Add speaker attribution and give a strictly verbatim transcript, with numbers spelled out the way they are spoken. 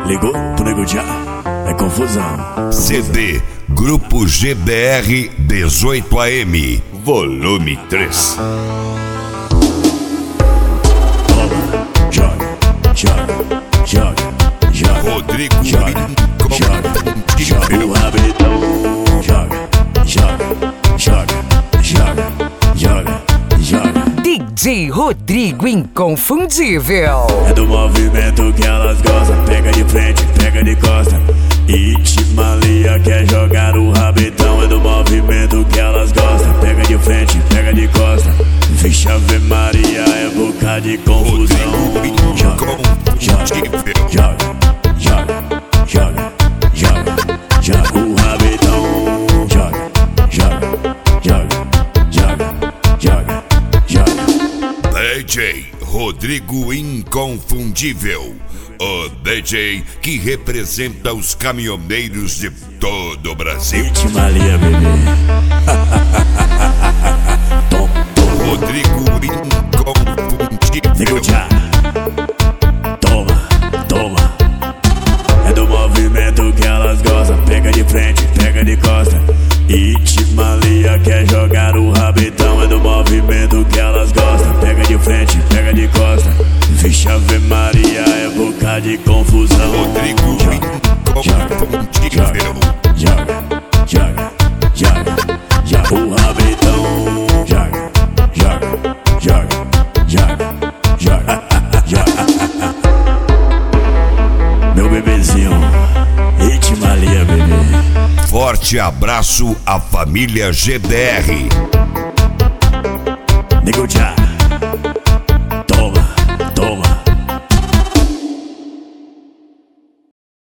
Speaker 1: Ligou pro nego já? É confusão.
Speaker 2: C D Grupo G D R dezoito A M, volume três.
Speaker 1: Toma, joga, joga, joga, joga.
Speaker 2: Rodrigo
Speaker 1: joga, joga, joga o rabetão. Joga, joga, joga, joga, joga, joga.
Speaker 3: D J Rodrigo Inconfundível.
Speaker 1: É do movimento que elas gostam. Pega de frente, pega de costa. Itimalia quer jogar o rabetão. É do movimento que elas gostam. Pega de frente, pega de costa. Vixe Ave Maria, é boca de confusão. Joga, joga, joga, joga, joga, joga, joga o rabetão. Joga, joga, joga, joga, joga, joga.
Speaker 2: D J Rodrigo Inconfundível, o D J que representa os caminhoneiros de todo o Brasil.
Speaker 1: Itimalia, bebê. Tom, tom.
Speaker 2: Rodrigo Inconfundível.
Speaker 1: Nego já. Toma, toma. É do movimento que elas gostam. Pega de frente, pega de costa. Itimalia quer jogar o rabetão. É do movimento que elas gostam. Pega de frente, pega de costa. Vixe Ave Maria, é boca de confusão.
Speaker 2: Rodrigo Inconfundível.
Speaker 1: Joga, joga, joga, joga o rabetão. Joga, joga, joga, joga, joga, joga. Meu bebezinho, Itimalia, bebê.
Speaker 2: Forte abraço à família G D R.
Speaker 1: Nego já.